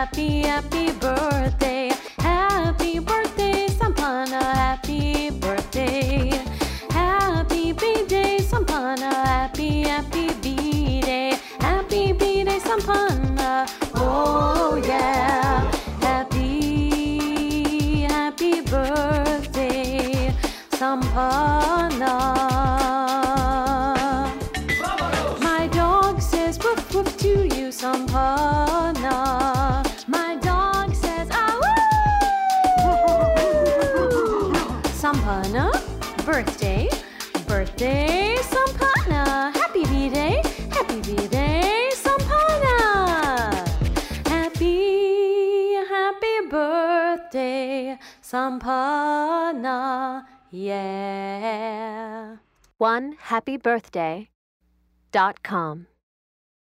happy, happy birthday. Happy birthday, Sampana, happy birthday. Happy B-Day, Sampana, happy, happy B-Day. Happy B-Day, Sampana, oh yeah. Happy, happy birthday, Sampana. My dog says woof woof to you, Sampana. My dog says ah woo. Sampana, birthday, birthday, Sampana. Happy B-Day, happy B-Day, Sampana. Happy, happy birthday, Sampana, yeah. OneHappyBirthday.com